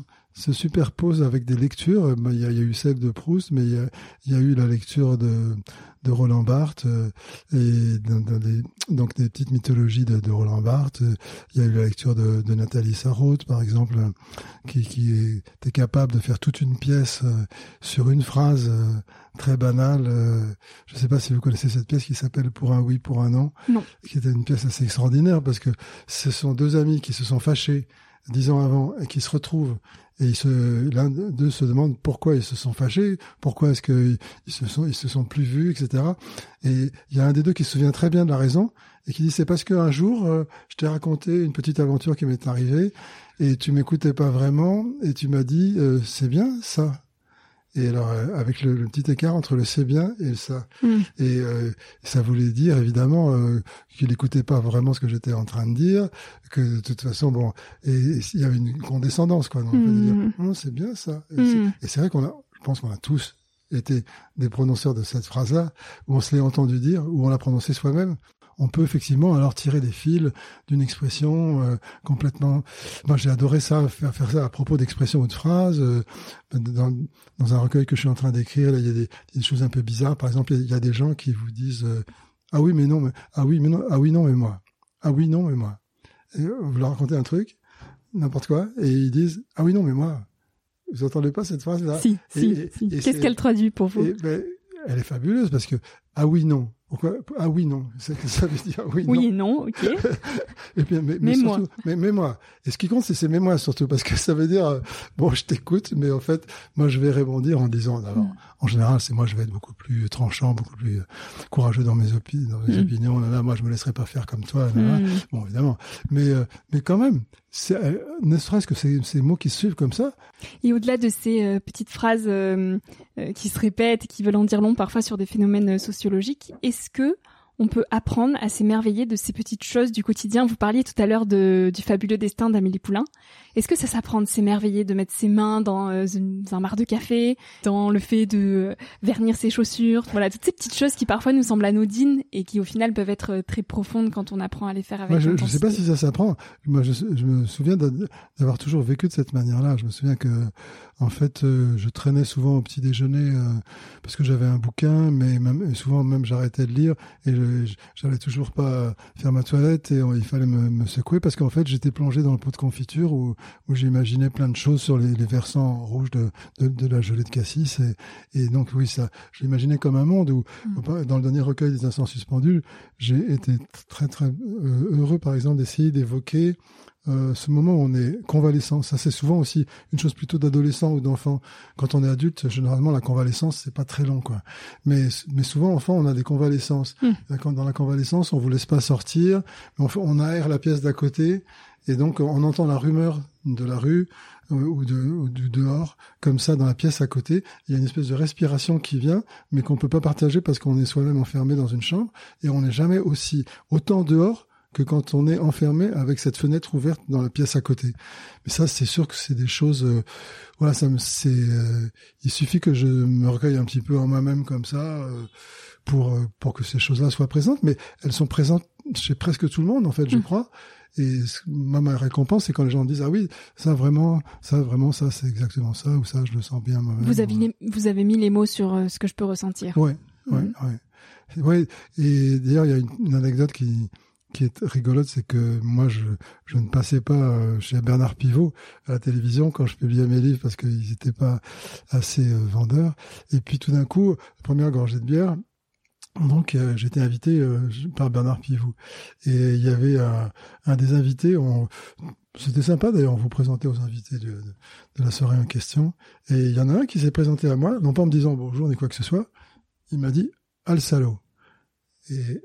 se superpose avec des lectures. Il y a, il y a eu celle de Proust, mais il y a, il y a eu la lecture de, de Roland Barthes euh, et dans, dans des, donc des petites mythologies de, de Roland Barthes. Il y a eu la lecture de, de Nathalie Sarraute, par exemple, qui, qui était capable de faire toute une pièce euh, sur une phrase euh, très banale. Euh, je ne sais pas si vous connaissez cette pièce qui s'appelle Pour un oui, pour un non, Non. qui était une pièce assez extraordinaire parce que ce sont deux amis qui se sont fâchés dix ans avant et qui se retrouvent. Et ils se, l'un d'eux se demande pourquoi ils se sont fâchés, pourquoi est-ce que ils se sont, ils se sont plus vus, et cetera. Et il y a un des deux qui se souvient très bien de la raison et qui dit c'est parce qu'un jour euh, je t'ai raconté une petite aventure qui m'est arrivée et tu m'écoutais pas vraiment et tu m'as dit euh, c'est bien ça. Et alors euh, avec le, le petit écart entre le c'est bien et le ça. Mm. Et euh, ça voulait dire évidemment euh, qu'il n'écoutait pas vraiment ce que j'étais en train de dire, que de toute façon bon, et il y avait une condescendance quoi. Donc, on peut dire Mm. non c'est bien ça. Et, Mm. c'est, et c'est vrai qu'on a, je pense qu'on a tous été des prononceurs de cette phrase-là, où on se l'est entendu dire, où on l'a prononcée soi-même. On peut effectivement alors tirer des fils d'une expression euh, complètement. Moi, j'ai adoré ça, faire, faire ça à propos d'expressions ou de phrases. Euh, dans, dans un recueil que je suis en train d'écrire, là, il y a des, des choses un peu bizarres. Par exemple, il y a des gens qui vous disent euh, ah oui mais non, mais ah oui mais non, ah oui non mais moi, ah oui non mais moi. Et vous leur racontez un truc, n'importe quoi, et ils disent ah oui non mais moi. Vous entendez pas cette phrase-là? Si, et, si, et, si. et Qu'est-ce c'est, qu'elle traduit pour vous? et, ben, elle est fabuleuse parce que ah oui non. Pourquoi? Ah oui, non. C'est que ça veut dire oui, non. Oui et non, ok. Et puis, mais, mais, Mais surtout, moi. mais, mais moi. Et ce qui compte, c'est ces mais moi surtout, parce que ça veut dire, euh, bon, je t'écoute, mais en fait, moi, je vais rebondir en disant, alors, Mm. en général, c'est moi, je vais être beaucoup plus tranchant, beaucoup plus euh, courageux dans mes, opi- dans mes Mm. opinions. Là, là, moi, je me laisserai pas faire comme toi. Là, là. Mm. Bon, évidemment. Mais, euh, mais quand même, c'est, euh, ne serait-ce que ces, ces mots qui se suivent comme ça, Et au-delà de ces euh, petites phrases euh, euh, qui se répètent et qui veulent en dire long parfois sur des phénomènes euh, sociologiques, est-ce que on peut apprendre à s'émerveiller de ces petites choses du quotidien? Vous parliez tout à l'heure de, du fabuleux destin d'Amélie Poulain. Est-ce que ça s'apprend de s'émerveiller, de mettre ses mains dans euh, une, un marc de café, dans le fait de vernir ses chaussures, voilà, toutes ces petites choses qui parfois nous semblent anodines et qui au final peuvent être très profondes quand on apprend à les faire avec Moi, je, intensité. Je sais pas si ça s'apprend. Moi, je, je me souviens d'avoir toujours vécu de cette manière-là. Je me souviens que, en fait, euh, je traînais souvent au petit déjeuner euh, parce que j'avais un bouquin, mais même, souvent même j'arrêtais de lire et je, j'allais toujours pas faire ma toilette et on, il fallait me, me secouer parce qu'en fait j'étais plongé dans le pot de confiture où, où j'imaginais plein de choses sur les, les versants rouges de, de, de la gelée de cassis et, et donc oui, ça, je l'imaginais comme un monde où, mmh. dans le dernier recueil des instants suspendus, j'ai été très très heureux par exemple d'essayer d'évoquer Euh, ce moment où on est convalescent. Ça, c'est souvent aussi une chose plutôt d'adolescent ou d'enfant. Quand on est adulte, généralement, la convalescence, c'est pas très long, quoi. Mais, mais souvent, enfant, on a des convalescences. Mmh. Quand dans la convalescence, on vous laisse pas sortir, on, on aère la pièce d'à côté, et donc, on entend la rumeur de la rue, euh, ou, de, ou du dehors, comme ça, dans la pièce à côté. Il y a une espèce de respiration qui vient, mais qu'on peut pas partager parce qu'on est soi-même enfermé dans une chambre, et on n'est jamais aussi, autant dehors, que quand on est enfermé avec cette fenêtre ouverte dans la pièce à côté. Mais ça, c'est sûr que c'est des choses... Euh, voilà, ça me, c'est... Euh, il suffit que je me recueille un petit peu en moi-même comme ça euh, pour euh, pour que ces choses-là soient présentes. Mais elles sont présentes chez presque tout le monde, en fait, je mmh. crois. Et ma, ma récompense, c'est quand les gens disent « Ah oui, ça vraiment, ça vraiment, ça, c'est exactement ça, ou ça, je le sens bien moi-même. » Vous avez, les, vous avez mis les mots sur euh, ce que je peux ressentir. Ouais, mmh. ouais, ouais. Ouais, et d'ailleurs, il y a une, une anecdote qui... qui est rigolote, c'est que moi, je, je ne passais pas chez Bernard Pivot à la télévision quand je publiais mes livres parce qu'ils n'étaient pas assez euh, vendeurs. Et puis tout d'un coup, la première gorgée de bière, donc euh, j'étais invité euh, par Bernard Pivot. Et il y avait un, un des invités, on, c'était sympa d'ailleurs, on vous présentait aux invités de, de, de la soirée en question. Et il y en a un qui s'est présenté à moi, non pas en me disant bonjour ni quoi que ce soit, il m'a dit « Ah le salaud ». Et,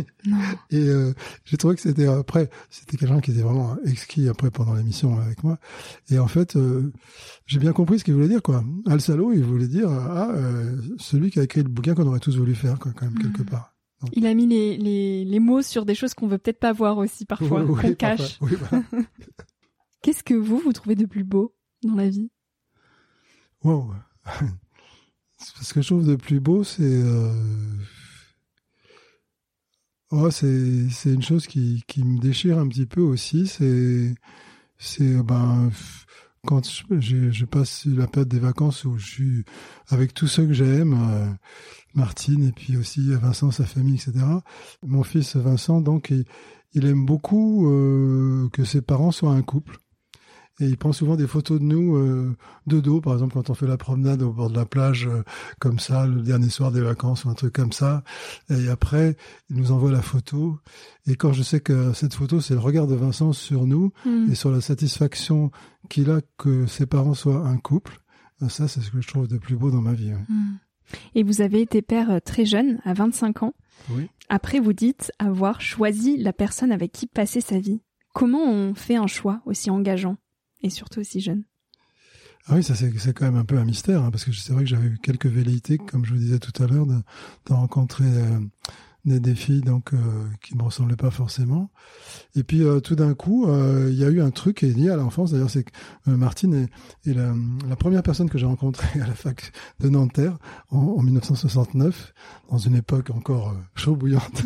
et euh, j'ai trouvé que c'était après, c'était quelqu'un qui était vraiment exquis après pendant l'émission avec moi. Et en fait, euh, j'ai bien compris ce qu'il voulait dire, quoi. Al Salo, il voulait dire ah euh, celui qui a écrit le bouquin qu'on aurait tous voulu faire, quoi, quand même mmh. quelque part. Donc, il a mis les, les les mots sur des choses qu'on veut peut-être pas voir aussi parfois, oui, qu'on oui, cache. Parfois, oui, voilà. Qu'est-ce que vous vous trouvez de plus beau dans la vie? Wow. Ce que je trouve de plus beau, c'est euh... Oh, c'est c'est une chose qui qui me déchire un petit peu aussi. C'est c'est ben quand je, je passe la période des vacances où je suis avec tous ceux que j'aime, euh, Martine et puis aussi Vincent, sa famille, et cetera. Mon fils Vincent, donc il, il aime beaucoup euh, que ses parents soient un couple. Et il prend souvent des photos de nous euh, de dos, par exemple quand on fait la promenade au bord de la plage, euh, comme ça, le dernier soir des vacances ou un truc comme ça. Et après, il nous envoie la photo. Et quand je sais que cette photo, c'est le regard de Vincent sur nous mmh. et sur la satisfaction qu'il a que ses parents soient un couple, ça, c'est ce que je trouve de plus beau dans ma vie. Ouais. Mmh. Et vous avez été père très jeune, à vingt-cinq ans. Oui. Après, vous dites avoir choisi la personne avec qui passer sa vie. Comment on fait un choix aussi engageant ? Et surtout aussi jeune. Ah oui, ça c'est, c'est quand même un peu un mystère, hein, parce que c'est vrai que j'avais eu quelques velléités, comme je vous disais tout à l'heure, de, de rencontrer euh, des, des filles donc euh, qui me ressemblaient pas forcément. Et puis euh, tout d'un coup, euh, il y a eu un truc qui est lié à l'enfance. D'ailleurs, c'est que euh, Martine est, est la, la première personne que j'ai rencontrée à la fac de Nanterre en, en dix-neuf cent soixante-neuf, dans une époque encore euh, chaud bouillante.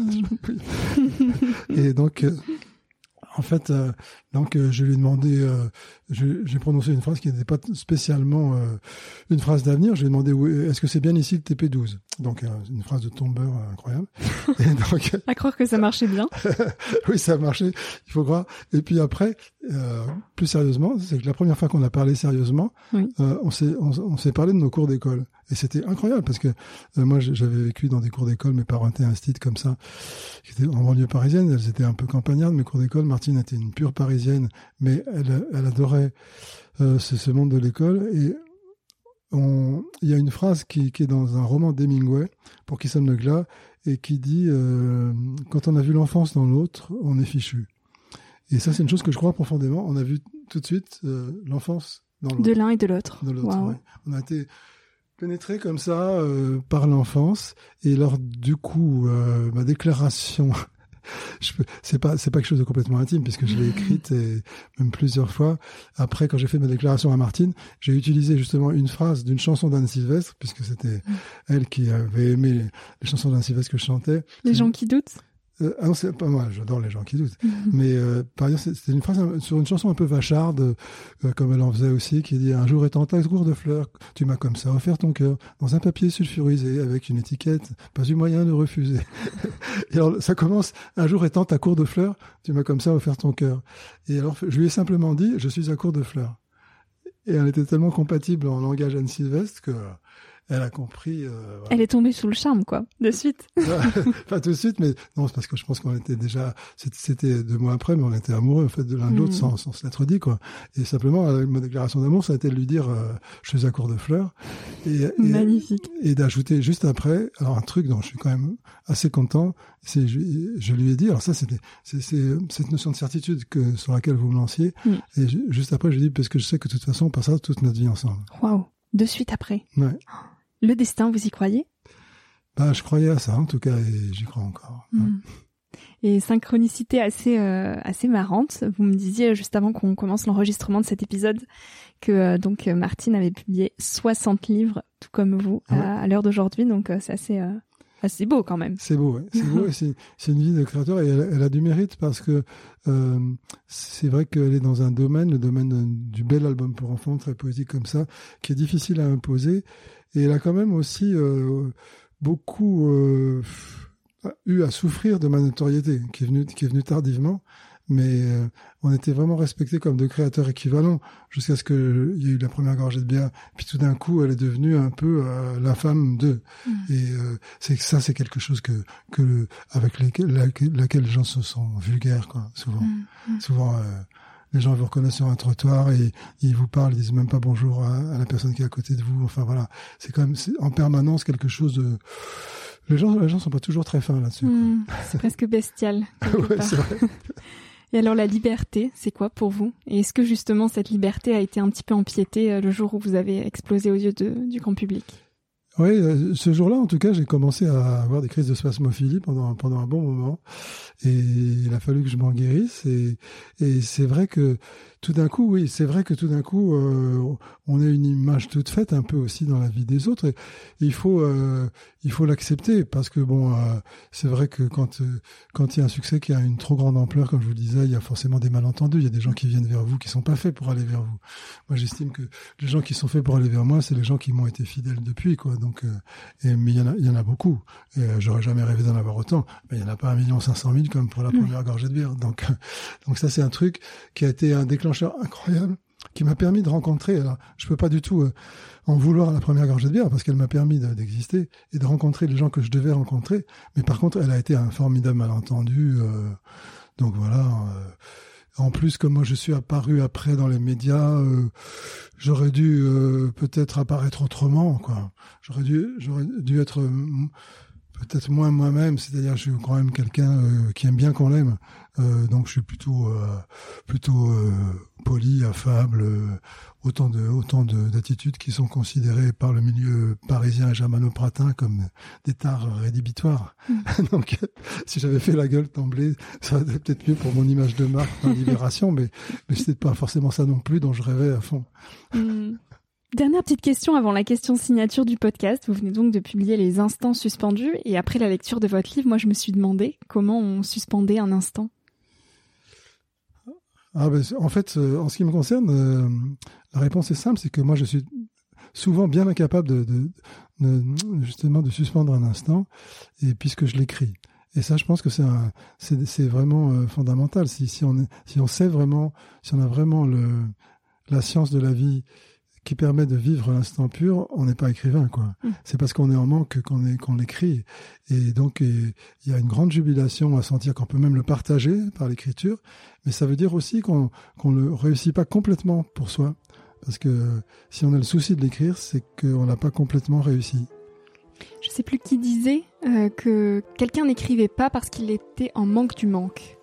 Et donc. Euh, En fait, euh, donc euh, je lui ai demandé, euh, je, j'ai prononcé une phrase qui n'était pas spécialement euh, une phrase d'avenir. Je lui ai demandé où, est-ce que c'est bien ici le T P douze? Donc euh, une phrase de tombeur euh, incroyable. Et donc, à croire que ça marchait bien. Oui, ça a marché, il faut croire. Et puis après, euh, plus sérieusement, c'est que la première fois qu'on a parlé sérieusement, oui. euh, on s'est on, on s'est parlé de nos cours d'école. Et c'était incroyable parce que euh, moi j'avais vécu dans des cours d'école, mes parents étaient instituts comme ça, qui étaient en banlieue parisienne, elles étaient un peu campagnardes, mes cours d'école. Martine était une pure parisienne, mais elle, elle adorait euh, ce, ce monde de l'école. Et on, il y a une phrase qui, qui est dans un roman d'Hemingway, Pour qui sonne le glas, et qui dit euh, « Quand on a vu l'enfance dans l'autre, on est fichu ». Et ça, c'est une chose que je crois profondément. On a vu tout de suite euh, l'enfance dans l'autre. De l'un et de l'autre. De l'autre, wow. ouais. On a été pénétré comme ça euh, par l'enfance. Et alors, du coup, euh, ma déclaration je peux, c'est pas, c'est pas quelque chose de complètement intime puisque je l'ai écrite et même plusieurs fois. Après, quand j'ai fait ma déclaration à Martine, j'ai utilisé justement une phrase d'une chanson d'Anne Sylvestre puisque c'était elle qui avait aimé les chansons d'Anne Sylvestre que je chantais. Les gens qui doutent. Euh, ah non, c'est pas moi, j'adore les gens qui doutent. Mmh. Mais euh, par exemple, c'était une phrase sur une chanson un peu vacharde, euh, comme elle en faisait aussi, qui dit « Un jour étant ta cour de fleurs, tu m'as comme ça offert ton cœur, dans un papier sulfurisé, avec une étiquette, pas eu moyen de refuser. » Et alors, ça commence « Un jour étant ta cour de fleurs, tu m'as comme ça offert ton cœur. » Et alors, je lui ai simplement dit « Je suis à cour de fleurs. » Et elle était tellement compatible en langage Anne Sylvestre que... Elle a compris. Euh, voilà. Elle est tombée sous le charme, quoi, de suite. Pas tout de suite, mais non, c'est parce que je pense qu'on était déjà, c'était, c'était deux mois après, mais on était amoureux en fait de l'un de l'autre mmh. sans, sans se l'être dit, quoi. Et simplement, ma déclaration d'amour, ça a été de lui dire, euh, je suis à court de fleurs. Et, et, magnifique. Et d'ajouter juste après, alors un truc dont je suis quand même assez content, c'est je, je lui ai dit, alors ça c'était, c'est, c'est cette notion de certitude que sur laquelle vous me lanciez. Mmh. Et je, juste après, je lui ai dit parce que je sais que de toute façon, on passera toute notre vie ensemble. Waouh. De suite après. Ouais. Le destin, vous y croyez ? Bah, je croyais à ça, en tout cas, et j'y crois encore. Mmh. Ouais. Et synchronicité assez euh, assez marrante. Vous me disiez juste avant qu'on commence l'enregistrement de cet épisode que euh, donc Martine avait publié soixante livres, tout comme vous, ouais. à, à l'heure d'aujourd'hui. Donc euh, c'est assez euh, assez beau quand même. C'est beau, ouais. C'est beau. Et c'est c'est une vie de créateur et elle, elle a du mérite parce que euh, c'est vrai qu'elle est dans un domaine, le domaine du bel album pour enfants, très poétique comme ça, qui est difficile à imposer. Et elle a quand même aussi euh, beaucoup euh, eu à souffrir de ma notoriété, qui est venue, qui est venue tardivement. Mais euh, on était vraiment respectés comme deux créateurs équivalents jusqu'à ce qu'il y ait eu la première gorgée de bière. Puis tout d'un coup, elle est devenue un peu euh, la femme d'eux. Mmh. Et euh, c'est ça, c'est quelque chose que que avec lesquels, laquelle, laquelle les gens se sont vulgaires, quoi. Souvent, mmh. souvent. Euh, Les gens vous reconnaissent sur un trottoir et ils vous parlent, ils disent même pas bonjour à, à la personne qui est à côté de vous. Enfin voilà, c'est quand même c'est en permanence quelque chose de. Les gens, les gens sont pas toujours très fins là-dessus. Mmh, c'est presque bestial. Ouais, c'est vrai. Et alors la liberté, c'est quoi pour vous ? Et est-ce que justement cette liberté a été un petit peu empiétée le jour où vous avez explosé aux yeux de, du grand public ? Oui, ce jour-là, en tout cas, j'ai commencé à avoir des crises de spasmophilie pendant pendant un bon moment, et il a fallu que je m'en guérisse. Et et c'est vrai que tout d'un coup, oui, c'est vrai que tout d'un coup, euh, on a une image toute faite un peu aussi dans la vie des autres. Et il faut euh, il faut l'accepter parce que bon, euh, c'est vrai que quand euh, quand il y a un succès qui a une trop grande ampleur, comme je vous le disais, il y a forcément des malentendus. Il y a des gens qui viennent vers vous qui sont pas faits pour aller vers vous. Moi, j'estime que les gens qui sont faits pour aller vers moi, c'est les gens qui m'ont été fidèles depuis, quoi. Donc, euh, et, mais il y en a, il y en a beaucoup. Et euh, j'aurais jamais rêvé d'en avoir autant. Mais il y en a pas un million cinq cent mille comme pour la première gorgée de bière. Donc, euh, donc ça, c'est un truc qui a été un déclencheur incroyable, qui m'a permis de rencontrer. Alors, je peux pas du tout euh, en vouloir à la première gorgée de bière parce qu'elle m'a permis de, d'exister et de rencontrer les gens que je devais rencontrer. Mais par contre, elle a été un formidable malentendu. Euh, donc voilà. Euh, En plus, comme moi je suis apparu après dans les médias, euh, j'aurais dû euh, peut-être apparaître autrement, quoi. J'aurais dû, j'aurais dû être euh, peut-être moins moi-même, c'est-à-dire je suis quand même quelqu'un euh, qui aime bien qu'on l'aime, euh, donc je suis plutôt euh, plutôt euh, poli, affable, euh, autant de autant de, d'attitudes qui sont considérées par le milieu parisien et germano-pratin comme des tares rédhibitoires. Mmh. Donc si j'avais fait la gueule d'emblée, ça aurait été peut-être mieux pour mon image de marque dans Libération, mais mais c'était pas forcément ça non plus dont je rêvais à fond. Mmh. Dernière petite question avant la question signature du podcast. Vous venez donc de publier Les Instants suspendus et après la lecture de votre livre, moi je me suis demandé comment on suspendait un instant. Ah ben, en fait, euh, en ce qui me concerne, euh, la réponse est simple, c'est que moi je suis souvent bien incapable de, de, de justement de suspendre un instant, et puisque je l'écris. Et ça, je pense que c'est un, c'est, c'est vraiment euh, fondamental. Si, si on est, si on sait vraiment, si on a vraiment le, la science de la vie qui permet de vivre l'instant pur, on n'est pas écrivain, quoi. Mmh. C'est parce qu'on est en manque qu'on est, qu'on l'écrit. Et donc, il y a une grande jubilation à sentir qu'on peut même le partager par l'écriture. Mais ça veut dire aussi qu'on, qu'on le réussit pas complètement pour soi. Parce que si on a le souci de l'écrire, c'est qu'on l'a pas complètement réussi. Je sais plus qui disait euh, que quelqu'un n'écrivait pas parce qu'il était en manque du manque.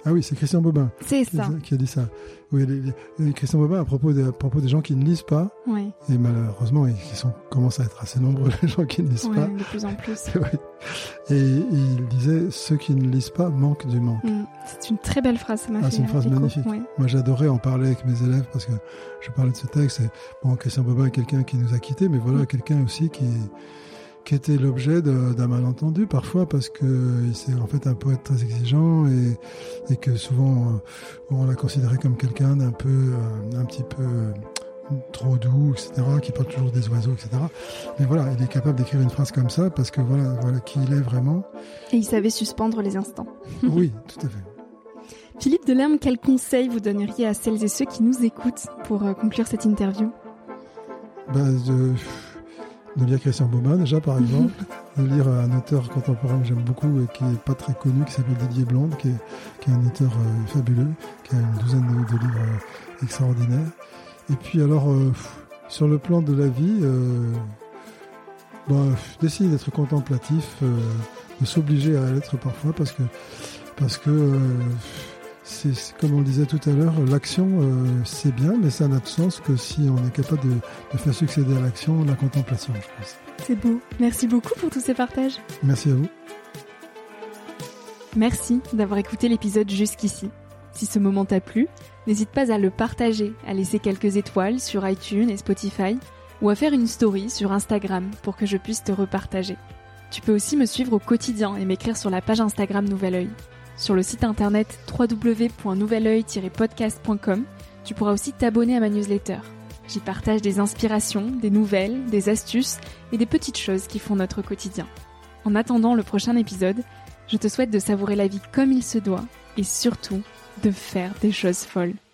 Ah oui, c'est Christian Bobin. C'est qui, ça. Qui a dit ça. Oui, les, les, Christian Bobin à propos, de, à propos des gens qui ne lisent pas. Oui. Et malheureusement, ils sont, commencent à être assez nombreux, les gens qui ne lisent ouais, pas. de plus en plus. Oui. Et, et il disait, ceux qui ne lisent pas manquent du manque. Mmh. C'est une très belle phrase, ça m'a ah, fait c'est une phrase écho. magnifique. Ouais. Moi, j'adorais en parler avec mes élèves parce que je parlais de ce texte. Et, bon, Christian Bobin est quelqu'un qui nous a quittés, mais voilà, mmh. quelqu'un aussi qui... qui était l'objet de, d'un malentendu parfois parce que c'est en fait un poète très exigeant et, et que souvent on l'a considéré comme quelqu'un d'un peu, un petit peu trop doux, et cetera, qui parle toujours des oiseaux, et cetera. Mais voilà, il est capable d'écrire une phrase comme ça parce que voilà, voilà qui il est vraiment. Et il savait suspendre les instants. Oui, tout à fait. Philippe Delerme, quel conseil vous donneriez à celles et ceux qui nous écoutent pour euh, conclure cette interview ? Ben, de... de lire Christian Bobin déjà par exemple, de lire un auteur contemporain que j'aime beaucoup et qui n'est pas très connu, qui s'appelle Didier Blonde, qui est, qui est un auteur euh, fabuleux, qui a une douzaine de, de livres euh, extraordinaires. Et puis alors, euh, sur le plan de la vie, euh, bah, d'essayer d'être contemplatif, euh, de s'obliger à l'être parfois, parce que, parce que euh, c'est, c'est comme on le disait tout à l'heure, l'action euh, c'est bien, mais ça n'a de sens que si on est capable de, de faire succéder à l'action la contemplation, je pense. C'est beau. Merci beaucoup pour tous ces partages. Merci à vous. Merci d'avoir écouté l'épisode jusqu'ici. Si ce moment t'a plu, n'hésite pas à le partager, à laisser quelques étoiles sur iTunes et Spotify, ou à faire une story sur Instagram pour que je puisse te repartager. Tu peux aussi me suivre au quotidien et m'écrire sur la page Instagram Nouvel Oeil. Sur le site internet w w w point nouvel oeil tiret podcast point com, tu pourras aussi t'abonner à ma newsletter. J'y partage des inspirations, des nouvelles, des astuces et des petites choses qui font notre quotidien. En attendant le prochain épisode, je te souhaite de savourer la vie comme il se doit et surtout de faire des choses folles.